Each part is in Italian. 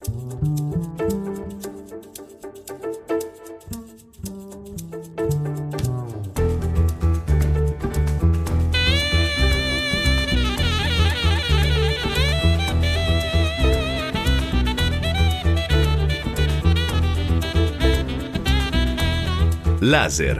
Laser.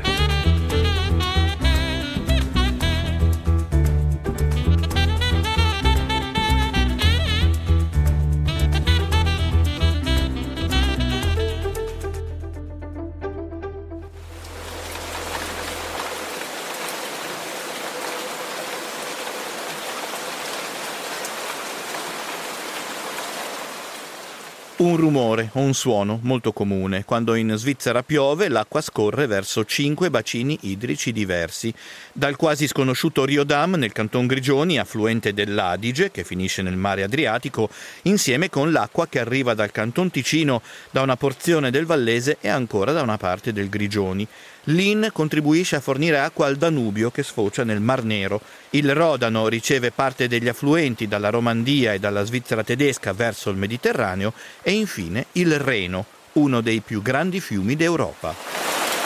Un rumore o un suono molto comune. Quando in Svizzera piove, l'acqua scorre verso 5 bacini idrici diversi. Dal quasi sconosciuto Rio Dam, nel canton Grigioni, affluente dell'Adige, che finisce nel mare Adriatico, insieme con l'acqua che arriva dal canton Ticino, da una porzione del Vallese e ancora da una parte del Grigioni. L'Inn contribuisce a fornire acqua al Danubio che sfocia nel Mar Nero. Il Rodano riceve parte degli affluenti dalla Romandia e dalla Svizzera tedesca verso il Mediterraneo e infine il Reno, uno dei più grandi fiumi d'Europa.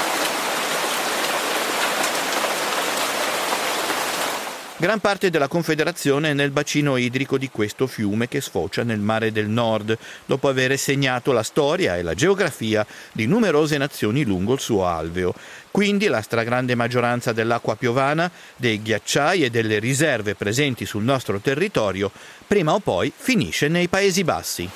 Gran parte della Confederazione è nel bacino idrico di questo fiume che sfocia nel Mare del Nord, dopo aver segnato la storia e la geografia di numerose nazioni lungo il suo alveo. Quindi la stragrande maggioranza dell'acqua piovana, dei ghiacciai e delle riserve presenti sul nostro territorio, prima o poi finisce nei Paesi Bassi.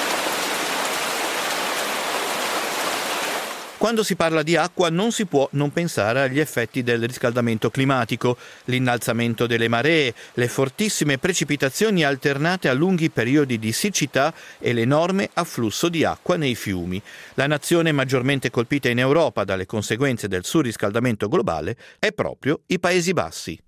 Quando si parla di acqua non si può non pensare agli effetti del riscaldamento climatico, l'innalzamento delle maree, le fortissime precipitazioni alternate a lunghi periodi di siccità e l'enorme afflusso di acqua nei fiumi. La nazione maggiormente colpita in Europa dalle conseguenze del surriscaldamento globale è proprio i Paesi Bassi.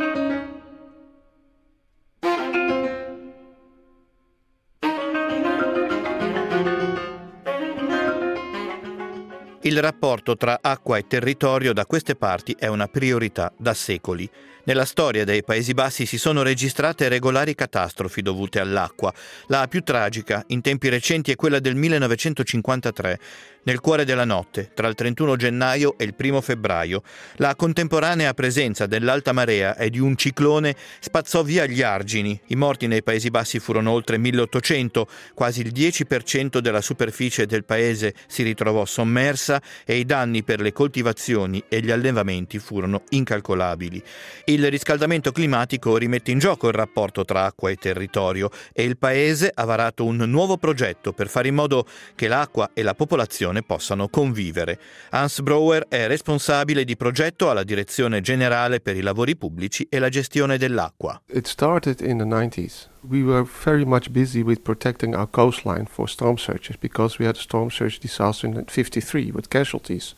Il rapporto tra acqua e territorio da queste parti è una priorità da secoli. Nella storia dei Paesi Bassi si sono registrate regolari catastrofi dovute all'acqua. La più tragica, in tempi recenti, è quella del 1953, nel cuore della notte, tra il 31 gennaio e il 1 febbraio. La contemporanea presenza dell'alta marea e di un ciclone spazzò via gli argini. I morti nei Paesi Bassi furono oltre 1800, quasi il 10% della superficie del paese si ritrovò sommersa e i danni per le coltivazioni e gli allevamenti furono incalcolabili. Il riscaldamento climatico rimette in gioco il rapporto tra acqua e territorio e il paese ha varato un nuovo progetto per fare in modo che l'acqua e la popolazione possano convivere. Hans Brouwer è responsabile di progetto alla Direzione Generale per i Lavori Pubblici e la Gestione dell'Acqua. It started in the 90s. We were very much busy with protecting our coastline for storm surges because we had a storm surge disaster in 1953 with casualties.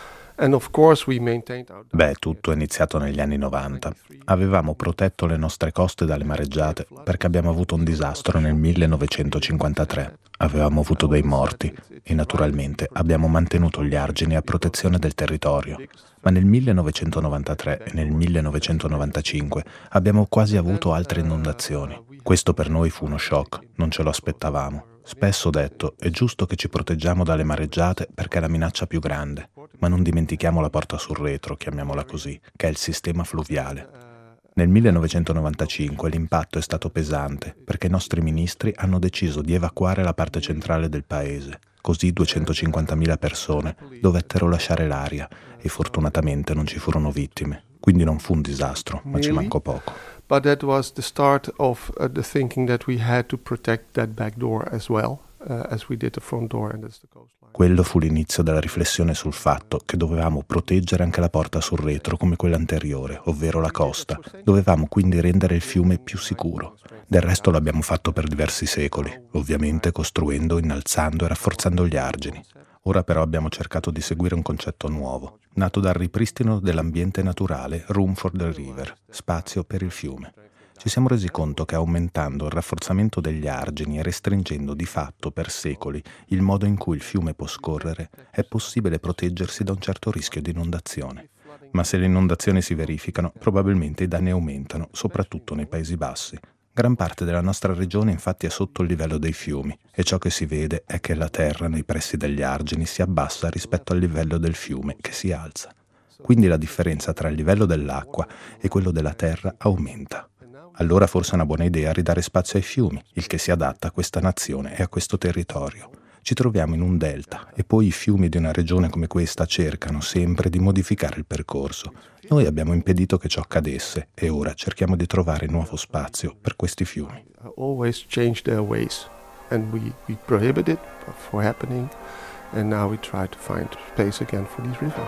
Tutto è iniziato negli anni 90. Avevamo protetto le nostre coste dalle mareggiate perché abbiamo avuto un disastro nel 1953. Avevamo avuto dei morti e naturalmente abbiamo mantenuto gli argini a protezione del territorio. Ma nel 1993 e nel 1995 abbiamo quasi avuto altre inondazioni. Questo per noi fu uno shock, non ce lo aspettavamo. Spesso ho detto, è giusto che ci proteggiamo dalle mareggiate perché è la minaccia più grande, ma non dimentichiamo la porta sul retro, chiamiamola così, che è il sistema fluviale. Nel 1995 l'impatto è stato pesante perché i nostri ministri hanno deciso di evacuare la parte centrale del paese. Così 250.000 persone dovettero lasciare l'aria e fortunatamente non ci furono vittime. Quindi non fu un disastro, ma ci mancò poco. But that was the start of the thinking that we had to protect that back door as well, as we did the front door and that's the coastline. Quello fu l'inizio della riflessione sul fatto che dovevamo proteggere anche la porta sul retro come quella anteriore, ovvero la costa. Dovevamo quindi rendere il fiume più sicuro. Del resto l'abbiamo fatto per diversi secoli, ovviamente costruendo, innalzando e rafforzando gli argini. Ora però abbiamo cercato di seguire un concetto nuovo, nato dal ripristino dell'ambiente naturale Room for the River, spazio per il fiume. Ci siamo resi conto che aumentando il rafforzamento degli argini e restringendo di fatto per secoli il modo in cui il fiume può scorrere, è possibile proteggersi da un certo rischio di inondazione. Ma se le inondazioni si verificano, probabilmente i danni aumentano, soprattutto nei Paesi Bassi. Gran parte della nostra regione infatti è sotto il livello dei fiumi e ciò che si vede è che la terra nei pressi degli argini si abbassa rispetto al livello del fiume che si alza. Quindi la differenza tra il livello dell'acqua e quello della terra aumenta. Allora forse è una buona idea ridare spazio ai fiumi, il che si adatta a questa nazione e a questo territorio. Ci troviamo in un delta e poi i fiumi di una regione come questa cercano sempre di modificare il percorso. Noi abbiamo impedito che ciò accadesse e ora cerchiamo di trovare nuovo spazio per questi fiumi. Always change their ways and we prohibit it from happening and now we try to find space again for these rivers.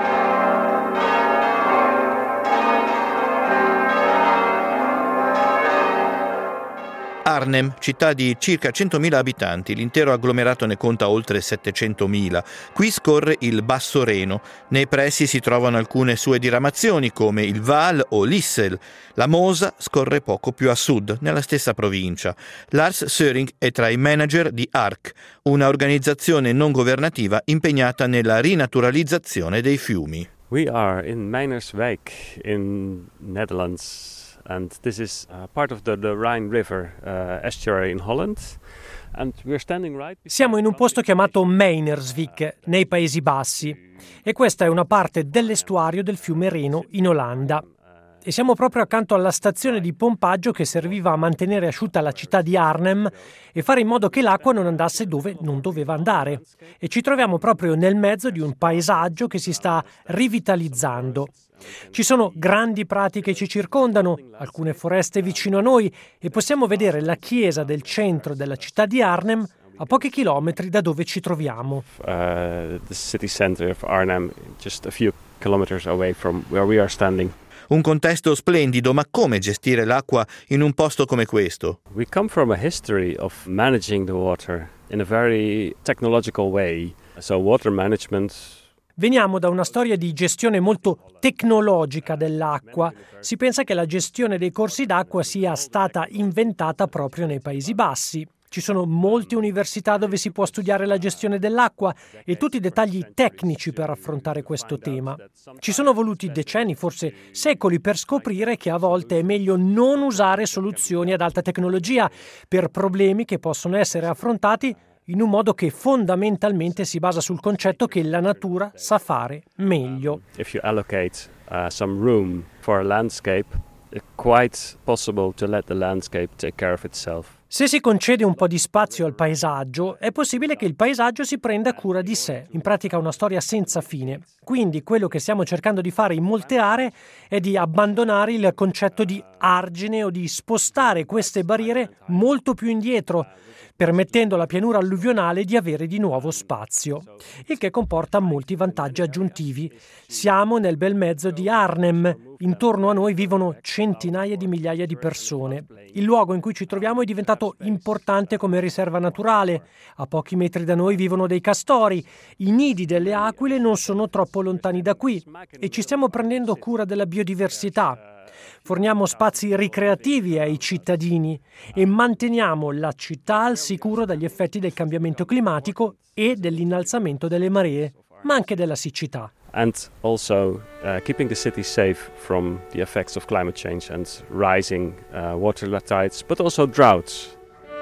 Arnhem, città di circa 100.000 abitanti, l'intero agglomerato ne conta oltre 700.000. Qui scorre il Basso Reno. Nei pressi si trovano alcune sue diramazioni come il Waal o l'Issel. La Mosa scorre poco più a sud, nella stessa provincia. Lars Söring è tra i manager di ARC, una organizzazione non governativa impegnata nella rinaturalizzazione dei fiumi. We are in Meinerswijk in Netherlands. And this is part of the Rhine River estuary in Holland. And we're standing right. Siamo in un posto chiamato Meinerswijk, nei Paesi Bassi, e questa è una parte dell'estuario del fiume Reno in Olanda. E siamo proprio accanto alla stazione di pompaggio che serviva a mantenere asciutta la città di Arnhem e fare in modo che l'acqua non andasse dove non doveva andare. E ci troviamo proprio nel mezzo di un paesaggio che si sta rivitalizzando. Ci sono grandi prati che ci circondano, alcune foreste vicino a noi e possiamo vedere la chiesa del centro della città di Arnhem a pochi chilometri da dove ci troviamo. The city center of Arnhem, just a few kilometers away from where we are standing. Un contesto splendido, ma come gestire l'acqua in un posto come questo? We come from a history of managing the water in a very technological way. So water management. Veniamo da una storia di gestione molto tecnologica dell'acqua. Si pensa che la gestione dei corsi d'acqua sia stata inventata proprio nei Paesi Bassi. Ci sono molte università dove si può studiare la gestione dell'acqua e tutti i dettagli tecnici per affrontare questo tema. Ci sono voluti decenni, forse secoli, per scoprire che a volte è meglio non usare soluzioni ad alta tecnologia per problemi che possono essere affrontati in un modo che fondamentalmente si basa sul concetto che la natura sa fare meglio. If you allocate some room for a landscape, it's quite possible to let the landscape take care of itself. Se si concede un po' di spazio al paesaggio, è possibile che il paesaggio si prenda cura di sé, in pratica una storia senza fine. Quindi quello che stiamo cercando di fare in molte aree è di abbandonare il concetto di argine o di spostare queste barriere molto più indietro, permettendo alla pianura alluvionale di avere di nuovo spazio, il che comporta molti vantaggi aggiuntivi. Siamo nel bel mezzo di Arnhem, intorno a noi vivono centinaia di migliaia di persone. Il luogo in cui ci troviamo è diventato importante come riserva naturale. A pochi metri da noi vivono dei castori, i nidi delle aquile non sono troppo lontani da qui e ci stiamo prendendo cura della biodiversità. Forniamo spazi ricreativi ai cittadini e manteniamo la città al sicuro dagli effetti del cambiamento climatico e dell'innalzamento delle maree, ma anche della siccità. And also keeping the city safe from the effects of climate change and rising water tides, but also droughts.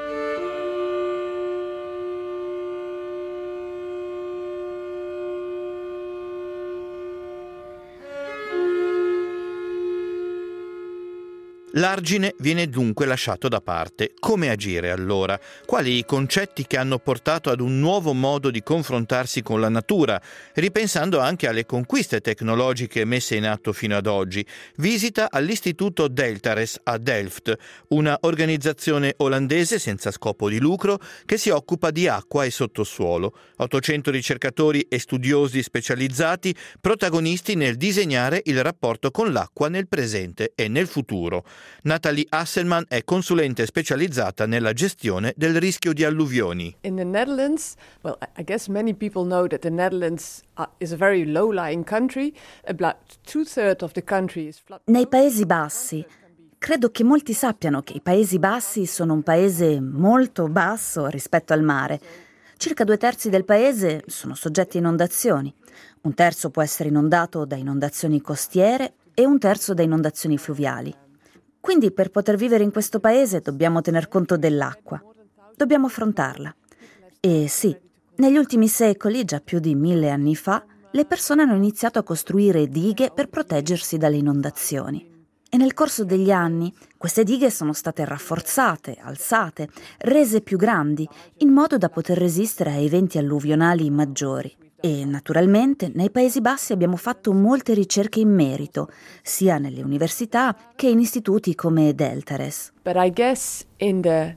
L'argine viene dunque lasciato da parte. Come agire allora? Quali i concetti che hanno portato ad un nuovo modo di confrontarsi con la natura, ripensando anche alle conquiste tecnologiche messe in atto fino ad oggi? Visita all'Istituto Deltares a Delft, una organizzazione olandese senza scopo di lucro che si occupa di acqua e sottosuolo. 800 ricercatori e studiosi specializzati, protagonisti nel disegnare il rapporto con l'acqua nel presente e nel futuro. Nathalie Hasselman è consulente specializzata nella gestione del rischio di alluvioni. In the Netherlands, well, I guess many people know that the Netherlands is a very low-lying country. About 2/3 of the country is flooded. Nei Paesi Bassi, credo che molti sappiano che i Paesi Bassi sono un paese molto basso rispetto al mare. Circa 2/3 del paese sono soggetti a inondazioni. 1/3 può essere inondato da inondazioni costiere e 1/3 da inondazioni fluviali. Quindi per poter vivere in questo paese dobbiamo tener conto dell'acqua, dobbiamo affrontarla. E sì, negli ultimi secoli, già più di 1000 anni fa, le persone hanno iniziato a costruire dighe per proteggersi dalle inondazioni. E nel corso degli anni queste dighe sono state rafforzate, alzate, rese più grandi, in modo da poter resistere a eventi alluvionali maggiori. E naturalmente nei Paesi Bassi abbiamo fatto molte ricerche in merito, sia nelle università che in istituti come Deltares. But I guess in the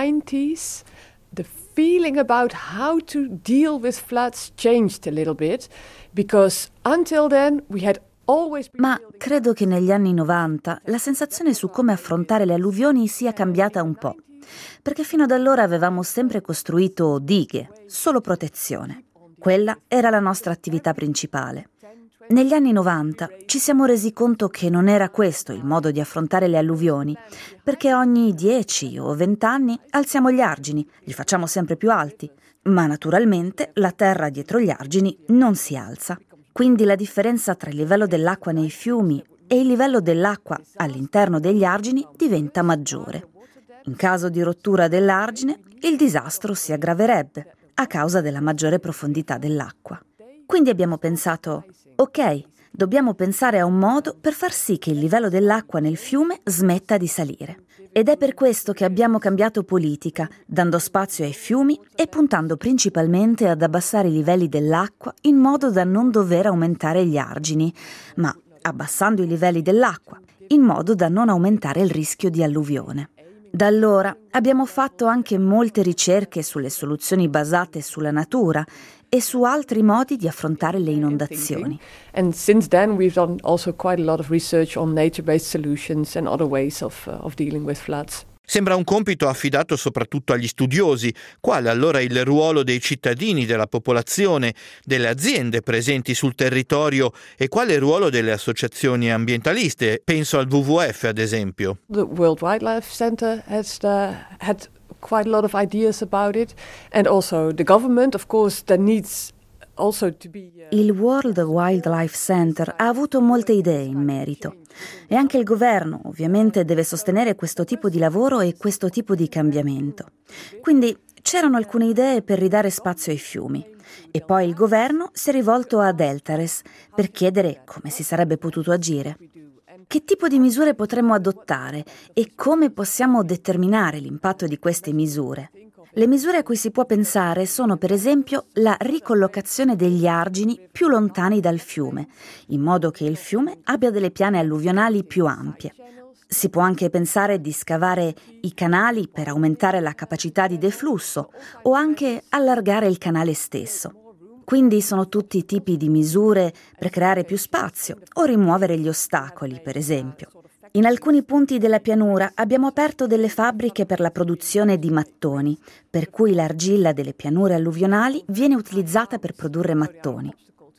90s the feeling about how to deal with floods changed a little bit, because until then we had always been... Ma credo che negli anni 90 la sensazione su come affrontare le alluvioni sia cambiata un po', perché fino ad allora avevamo sempre costruito dighe, solo protezione. Quella era la nostra attività principale. Negli anni 90 ci siamo resi conto che non era questo il modo di affrontare le alluvioni, perché ogni 10 o 20 anni alziamo gli argini, li facciamo sempre più alti, ma naturalmente la terra dietro gli argini non si alza. Quindi la differenza tra il livello dell'acqua nei fiumi e il livello dell'acqua all'interno degli argini diventa maggiore. In caso di rottura dell'argine, il disastro si aggraverebbe a causa della maggiore profondità dell'acqua. Quindi abbiamo pensato, ok, dobbiamo pensare a un modo per far sì che il livello dell'acqua nel fiume smetta di salire. Ed è per questo che abbiamo cambiato politica, dando spazio ai fiumi e puntando principalmente ad abbassare i livelli dell'acqua in modo da non dover aumentare gli argini, ma abbassando i livelli dell'acqua in modo da non aumentare il rischio di alluvione. Da allora abbiamo fatto anche molte ricerche sulle soluzioni basate sulla natura e su altri modi di affrontare le inondazioni. And since then we've done also quite a lot of research on nature-based solutions and other ways of dealing with floods. Sembra un compito affidato soprattutto agli studiosi. Qual è allora il ruolo dei cittadini, della popolazione, delle aziende presenti sul territorio e quale il ruolo delle associazioni ambientaliste? Penso al WWF, ad esempio. The World Wildlife Center has had quite a lot of ideas about it, and also the government, of course, that needs also to be... Il World Wildlife Center ha avuto molte idee in merito e anche il governo ovviamente deve sostenere questo tipo di lavoro e questo tipo di cambiamento. Quindi c'erano alcune idee per ridare spazio ai fiumi e poi il governo si è rivolto a Deltares per chiedere come si sarebbe potuto agire. Che tipo di misure potremmo adottare e come possiamo determinare l'impatto di queste misure? Le misure a cui si può pensare sono per esempio la ricollocazione degli argini più lontani dal fiume, in modo che il fiume abbia delle piane alluvionali più ampie. Si può anche pensare di scavare i canali per aumentare la capacità di deflusso o anche allargare il canale stesso. Quindi sono tutti tipi di misure per creare più spazio o rimuovere gli ostacoli, per esempio. In alcuni punti della pianura abbiamo aperto delle fabbriche per la produzione di mattoni, per cui l'argilla delle pianure alluvionali viene utilizzata per produrre mattoni.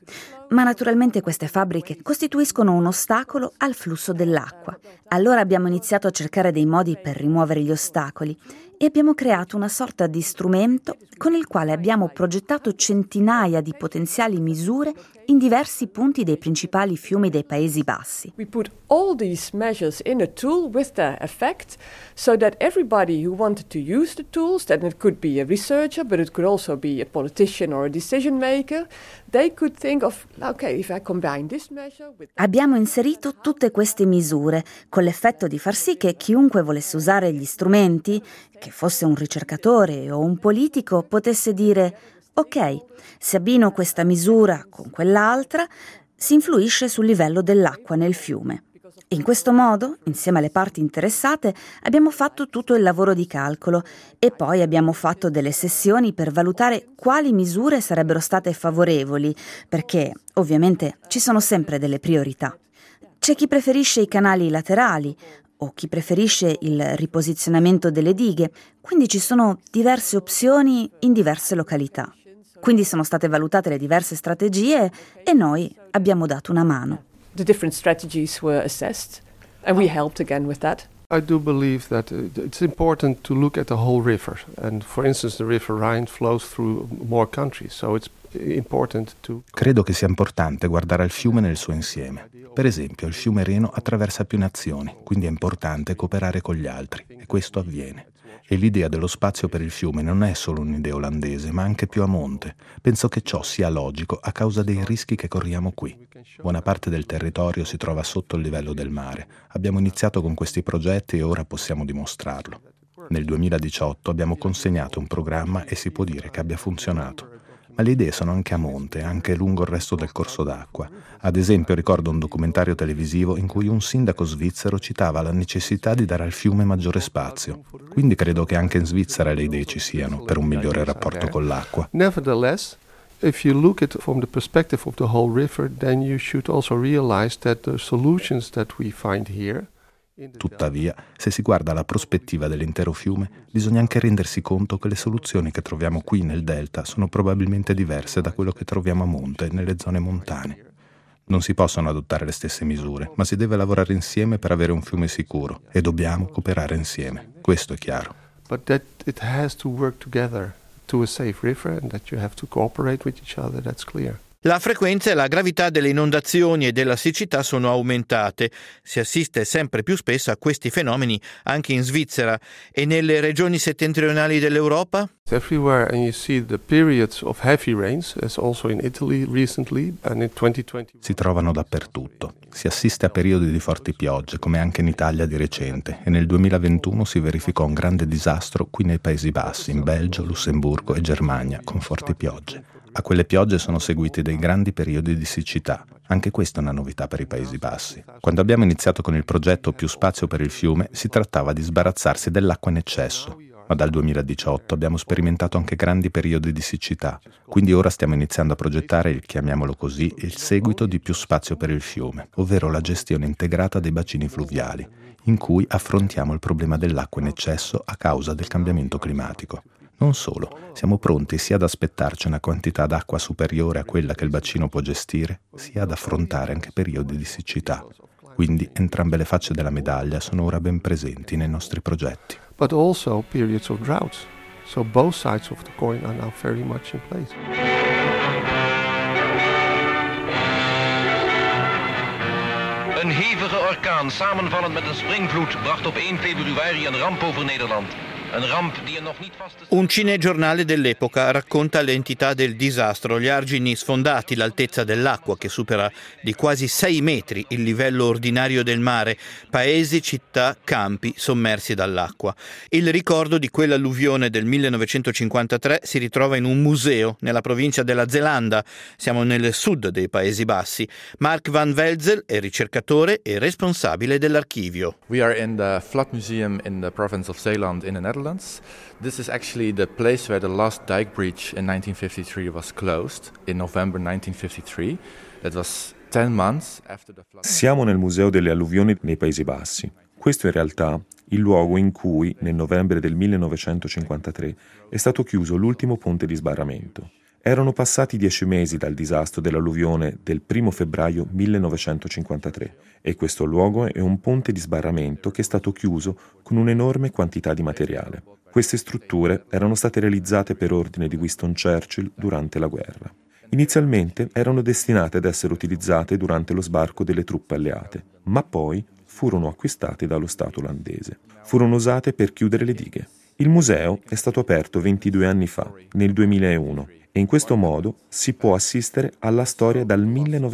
Ma naturalmente queste fabbriche costituiscono un ostacolo al flusso dell'acqua. Allora abbiamo iniziato a cercare dei modi per rimuovere gli ostacoli e abbiamo creato una sorta di strumento con il quale abbiamo progettato centinaia di potenziali misure in diversi punti dei principali fiumi dei Paesi Bassi. We put all these measures in a tool with their effect so that everybody who wanted to use the tools, that it could be a researcher, but it could also be a politician or a decision maker, they could think of, okay, if I combine this measure with... Abbiamo inserito tutte queste misure con l'effetto di far sì che chiunque volesse usare gli strumenti, che fosse un ricercatore o un politico, potesse dire ok, se abbino questa misura con quell'altra, si influisce sul livello dell'acqua nel fiume. E in questo modo, insieme alle parti interessate, abbiamo fatto tutto il lavoro di calcolo e poi abbiamo fatto delle sessioni per valutare quali misure sarebbero state favorevoli, perché ovviamente ci sono sempre delle priorità. C'è chi preferisce i canali laterali o chi preferisce il riposizionamento delle dighe, quindi ci sono diverse opzioni in diverse località. Quindi sono state valutate le diverse strategie e noi abbiamo dato una mano. The different strategies were assessed and we helped again with that. I do believe that it's important to look at the whole river. And for instance, the River Rhine flows through more countries, so it's important to... Credo che sia importante guardare al fiume nel suo insieme. Per esempio, il fiume Reno attraversa più nazioni, quindi è importante cooperare con gli altri, e questo avviene. E l'idea dello spazio per il fiume non è solo un'idea olandese, ma anche più a monte. Penso che ciò sia logico a causa dei rischi che corriamo qui. Buona parte del territorio si trova sotto il livello del mare. Abbiamo iniziato con questi progetti e ora possiamo dimostrarlo. Nel 2018 abbiamo consegnato un programma e si può dire che abbia funzionato. Ma le idee sono anche a monte, anche lungo il resto del corso d'acqua. Ad esempio ricordo un documentario televisivo in cui un sindaco svizzero citava la necessità di dare al fiume maggiore spazio. Quindi credo che anche in Svizzera le idee ci siano per un migliore rapporto con l'acqua. Nevertheless, if you look at it from the perspective of the whole river, then you should also realize that the solutions that we find here. Tuttavia, se si guarda la prospettiva dell'intero fiume, bisogna anche rendersi conto che le soluzioni che troviamo qui nel delta sono probabilmente diverse da quello che troviamo a monte nelle zone montane. Non si possono adottare le stesse misure, ma si deve lavorare insieme per avere un fiume sicuro e dobbiamo cooperare insieme. Questo è chiaro. But that it has to work together to a safe river and that you have to cooperate with each other, that's clear. La frequenza e la gravità delle inondazioni e della siccità sono aumentate. Si assiste sempre più spesso a questi fenomeni anche in Svizzera e nelle regioni settentrionali dell'Europa. Everywhere, and you see the periods of heavy rains, as also in Italy recently, and in 2020. Si trovano dappertutto. Si assiste a periodi di forti piogge, come anche in Italia di recente, e nel 2021 si verificò un grande disastro qui nei Paesi Bassi, in Belgio, Lussemburgo e Germania, con forti piogge. A quelle piogge sono seguiti dei grandi periodi di siccità. Anche questa è una novità per i Paesi Bassi. Quando abbiamo iniziato con il progetto Più spazio per il fiume, si trattava di sbarazzarsi dell'acqua in eccesso. Ma dal 2018 abbiamo sperimentato anche grandi periodi di siccità. Quindi ora stiamo iniziando a progettare chiamiamolo così, il seguito di Più spazio per il fiume, ovvero la gestione integrata dei bacini fluviali, in cui affrontiamo il problema dell'acqua in eccesso a causa del cambiamento climatico. Non solo, siamo pronti sia ad aspettarci una quantità d'acqua superiore a quella che il bacino può gestire, sia ad affrontare anche periodi di siccità. Quindi entrambe le facce della medaglia sono ora ben presenti nei nostri progetti. But also periods of droughts. So both sides of the coin are now very much in place. Een hevige orkaan samenvallend met een springvloed bracht op 1 februari een ramp over Nederland. Un cinegiornale dell'epoca racconta l'entità del disastro, gli argini sfondati, l'altezza dell'acqua che supera di quasi 6 metri il livello ordinario del mare, paesi, città, campi sommersi dall'acqua. Il ricordo di quell'alluvione del 1953 si ritrova in un museo nella provincia della Zelanda. Siamo nel sud dei Paesi Bassi. Mark van Welzel è ricercatore e responsabile dell'archivio. We are in the Flood Museum in the province of Zeeland in the Netherlands. This is actually the place where the last dike breach in 1953 was closed, in November 1953. That was 10 months after the flood. Siamo nel Museo delle Alluvioni nei Paesi Bassi. Questo è in realtà il luogo in cui, nel novembre del 1953, è stato chiuso l'ultimo ponte di sbarramento. Erano passati 10 mesi dal disastro dell'alluvione del 1 febbraio 1953 e questo luogo è un ponte di sbarramento che è stato chiuso con un'enorme quantità di materiale. Queste strutture erano state realizzate per ordine di Winston Churchill durante la guerra. Inizialmente erano destinate ad essere utilizzate durante lo sbarco delle truppe alleate, ma poi furono acquistate dallo Stato olandese. Furono usate per chiudere le dighe. Il museo è stato aperto 22 anni fa, nel 2001, e in questo modo si può assistere alla storia dal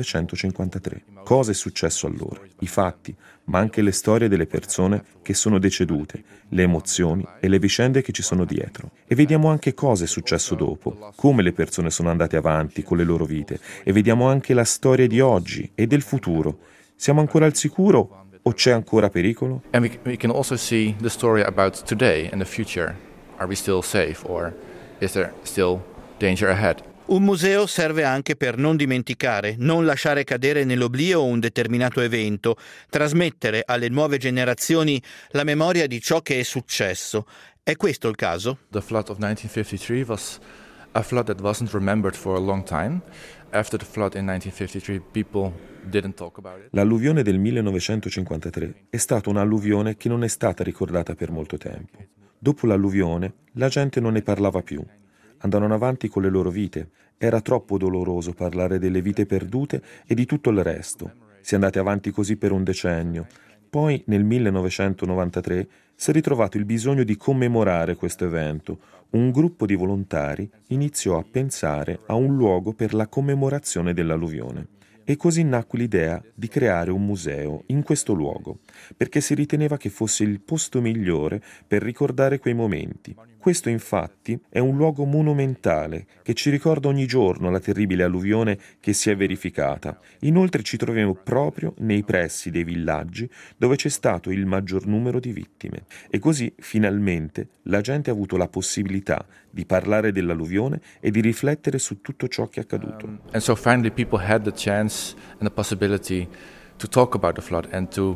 1953. Cosa è successo allora? I fatti, ma anche le storie delle persone che sono decedute, le emozioni e le vicende che ci sono dietro. E vediamo anche cosa è successo dopo, come le persone sono andate avanti con le loro vite, e vediamo anche la storia di oggi e del futuro. Siamo ancora al sicuro o c'è ancora pericolo? And we can also see the story about today and the future. Are we still safe or is there still danger ahead? Un museo serve anche per non dimenticare, non lasciare cadere nell'oblio un determinato evento, trasmettere alle nuove generazioni la memoria di ciò che è successo. È questo il caso? The flood of 1953 was a flood that wasn't remembered for a long time. After the flood in 1953, people didn't talk about it. L'alluvione del 1953 è stata un'alluvione che non è stata ricordata per molto tempo. Dopo l'alluvione, la gente non ne parlava più. Andavano avanti con le loro vite. Era troppo doloroso parlare delle vite perdute e di tutto il resto. Si è andati avanti così per un decennio. Poi, nel 1993, si è ritrovato il bisogno di commemorare questo evento. Un gruppo di volontari iniziò a pensare a un luogo per la commemorazione dell'alluvione. E così nacque l'idea di creare un museo in questo luogo, perché si riteneva che fosse il posto migliore per ricordare quei momenti. Questo infatti è un luogo monumentale che ci ricorda ogni giorno la terribile alluvione che si è verificata. Inoltre ci troviamo proprio nei pressi dei villaggi dove c'è stato il maggior numero di vittime. E così finalmente la gente ha avuto la possibilità di parlare dell'alluvione e di riflettere su tutto ciò che è accaduto. And so finally people had the chance and the possibility to talk about the flood and to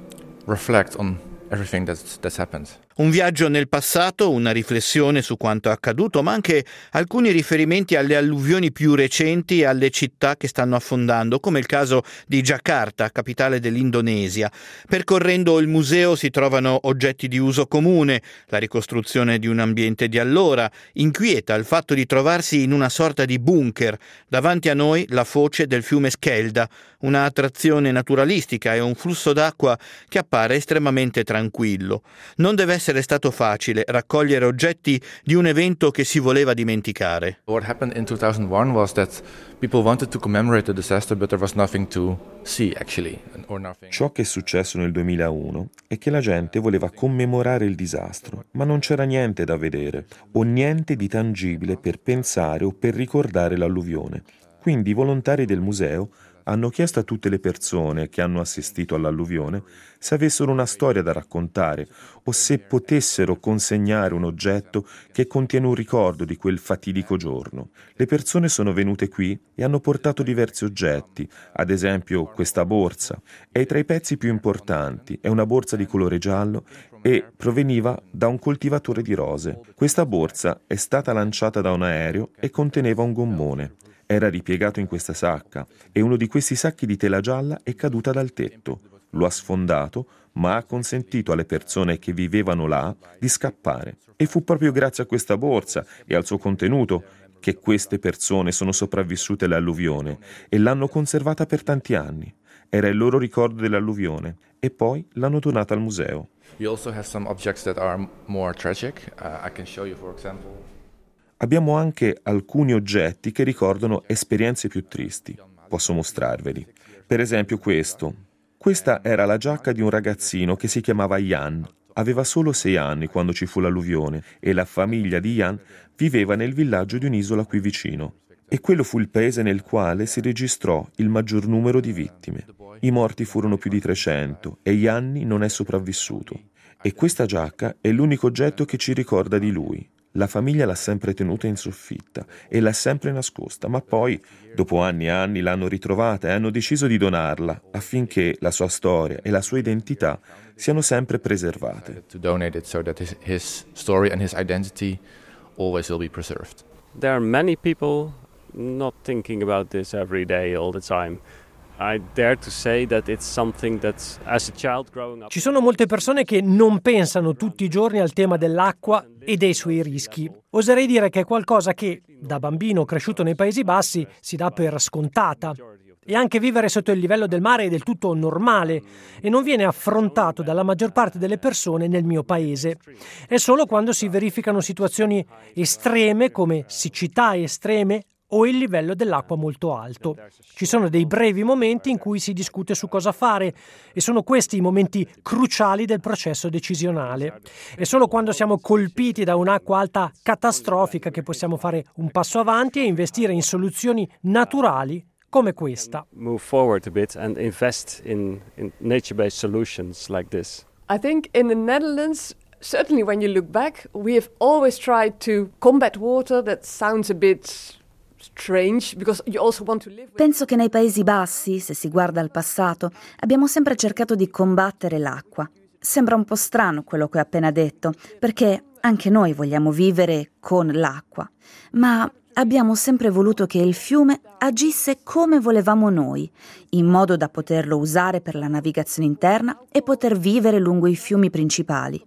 reflect on everything that's happened. Un viaggio nel passato, una riflessione su quanto è accaduto, ma anche alcuni riferimenti alle alluvioni più recenti e alle città che stanno affondando, come il caso di Giacarta, capitale dell'Indonesia. Percorrendo il museo si trovano oggetti di uso comune, la ricostruzione di un ambiente di allora. Inquieta il fatto di trovarsi in una sorta di bunker. Davanti a noi la foce del fiume Skelda, una attrazione naturalistica e un flusso d'acqua che appare estremamente tranquillo. Non deve essere stato facile raccogliere oggetti di un evento che si voleva dimenticare. What happened in 2001 was that people wanted to commemorate the disaster, but there was nothing to see actually, or nothing. Ciò che è successo nel 2001 è che la gente voleva commemorare il disastro, ma non c'era niente da vedere o niente di tangibile per pensare o per ricordare l'alluvione. Quindi i volontari del museo hanno chiesto a tutte le persone che hanno assistito all'alluvione se avessero una storia da raccontare o se potessero consegnare un oggetto che contiene un ricordo di quel fatidico giorno. Le persone sono venute qui e hanno portato diversi oggetti, ad esempio questa borsa. È tra i pezzi più importanti, è una borsa di colore giallo e proveniva da un coltivatore di rose. Questa borsa è stata lanciata da un aereo e conteneva un gommone. Era ripiegato in questa sacca e uno di questi sacchi di tela gialla è caduta dal tetto. Lo ha sfondato, ma ha consentito alle persone che vivevano là di scappare. E fu proprio grazie a questa borsa e al suo contenuto che queste persone sono sopravvissute all'alluvione e l'hanno conservata per tanti anni. Era il loro ricordo dell'alluvione e poi l'hanno donata al museo. We also have some objects that are more tragic. I can show you, for example. Abbiamo anche alcuni oggetti che ricordano esperienze più tristi. Posso mostrarveli. Per esempio questo. Questa era la giacca di un ragazzino che si chiamava Jan. Aveva solo 6 anni quando ci fu l'alluvione e la famiglia di Jan viveva nel villaggio di un'isola qui vicino. E quello fu il paese nel quale si registrò il maggior numero di vittime. I morti furono più di 300 e Janni non è sopravvissuto. E questa giacca è l'unico oggetto che ci ricorda di lui. La famiglia l'ha sempre tenuta in soffitta e l'ha sempre nascosta, ma poi, dopo anni e anni, l'hanno ritrovata e hanno deciso di donarla affinché la sua storia e la sua identità siano sempre preservate. To donate it so that his story and his identity always will be preserved. There are many people not thinking about this every day, all the time. I dare to say that it's something that as a child growing up. Ci sono molte persone che non pensano tutti i giorni al tema dell'acqua e dei suoi rischi. Oserei dire che è qualcosa che, da bambino cresciuto nei Paesi Bassi, si dà per scontata. E anche vivere sotto il livello del mare è del tutto normale e non viene affrontato dalla maggior parte delle persone nel mio paese. È solo quando si verificano situazioni estreme come siccità estreme o il livello dell'acqua molto alto. Ci sono dei brevi momenti in cui si discute su cosa fare e sono questi i momenti cruciali del processo decisionale. È solo quando siamo colpiti da un'acqua alta catastrofica che possiamo fare un passo avanti e investire in soluzioni naturali come questa. Move forward a bit and invest in nature-based solutions like this. I think in the Netherlands, certainly when you look back, we have always tried to combat water. That sounds a bit strange because you also want to live with... Penso che nei Paesi Bassi, se si guarda al passato, abbiamo sempre cercato di combattere l'acqua. Sembra un po' strano quello che ho appena detto, perché anche noi vogliamo vivere con l'acqua, ma abbiamo sempre voluto che il fiume agisse come volevamo noi, in modo da poterlo usare per la navigazione interna e poter vivere lungo i fiumi principali.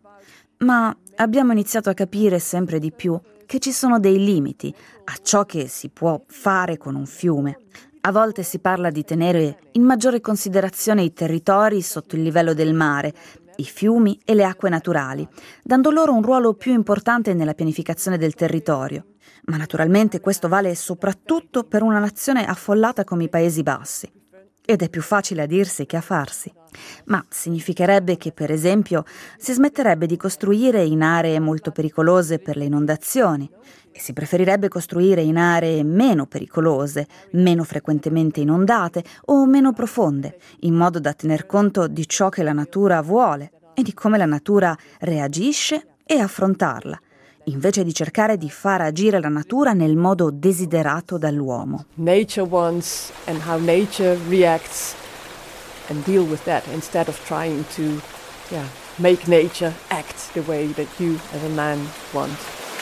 Ma abbiamo iniziato a capire sempre di più che ci sono dei limiti a ciò che si può fare con un fiume. A volte si parla di tenere in maggiore considerazione i territori sotto il livello del mare, i fiumi e le acque naturali, dando loro un ruolo più importante nella pianificazione del territorio. Ma naturalmente questo vale soprattutto per una nazione affollata come i Paesi Bassi. Ed è più facile a dirsi che a farsi. Ma significherebbe che, per esempio, si smetterebbe di costruire in aree molto pericolose per le inondazioni e si preferirebbe costruire in aree meno pericolose, meno frequentemente inondate o meno profonde, in modo da tener conto di ciò che la natura vuole e di come la natura reagisce e affrontarla, invece di cercare di far agire la natura nel modo desiderato dall'uomo. Nature wants and how nature reacts and deal with that instead of trying to make nature act the way that you as a man want.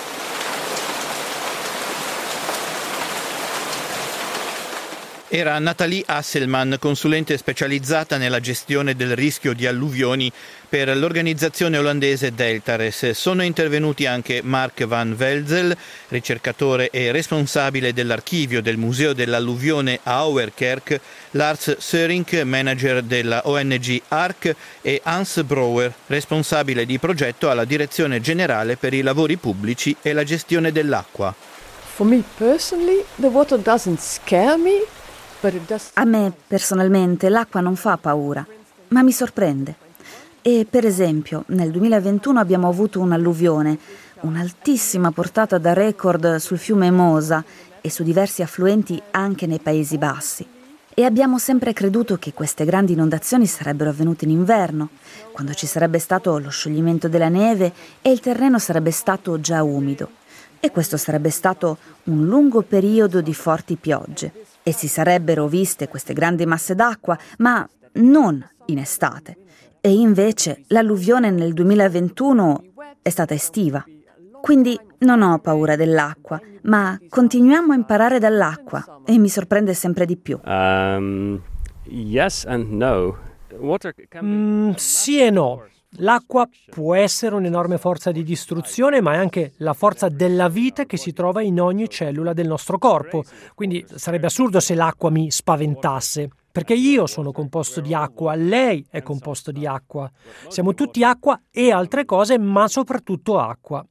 Era Nathalie Hasselman, consulente specializzata nella gestione del rischio di alluvioni per l'organizzazione olandese Deltares. Sono intervenuti anche Mark van Velzel, ricercatore e responsabile dell'archivio del Museo dell'Alluvione a Ouwerkerk, Lars Söring, manager della ONG ARC, e Hans Brouwer, responsabile di progetto alla Direzione Generale per i Lavori Pubblici e la Gestione dell'Acqua. For me personally, the water doesn't scare me. A me, personalmente, l'acqua non fa paura, ma mi sorprende. E, per esempio, nel 2021 abbiamo avuto un'alluvione, un'altissima portata da record sul fiume Mosa e su diversi affluenti anche nei Paesi Bassi. E abbiamo sempre creduto che queste grandi inondazioni sarebbero avvenute in inverno, quando ci sarebbe stato lo scioglimento della neve e il terreno sarebbe stato già umido. E questo sarebbe stato un lungo periodo di forti piogge. E si sarebbero viste queste grandi masse d'acqua, ma non in estate. E invece l'alluvione nel 2021 è stata estiva. Quindi non ho paura dell'acqua, ma continuiamo a imparare dall'acqua e mi sorprende sempre di più. Yes and no. Sì e no. L'acqua può essere un'enorme forza di distruzione, ma è anche la forza della vita che si trova in ogni cellula del nostro corpo. Quindi sarebbe assurdo se l'acqua mi spaventasse, perché io sono composto di acqua, lei è composto di acqua. Siamo tutti acqua e altre cose, ma soprattutto acqua.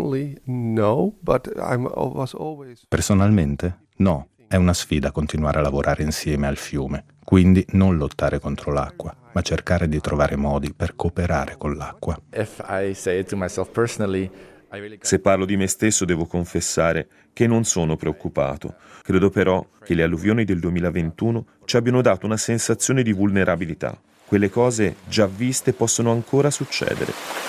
Personalmente, no. È una sfida continuare a lavorare insieme al fiume, quindi non lottare contro l'acqua, ma cercare di trovare modi per cooperare con l'acqua. Se parlo di me stesso devo confessare che non sono preoccupato. Credo però che le alluvioni del 2021 ci abbiano dato una sensazione di vulnerabilità. Quelle cose già viste possono ancora succedere.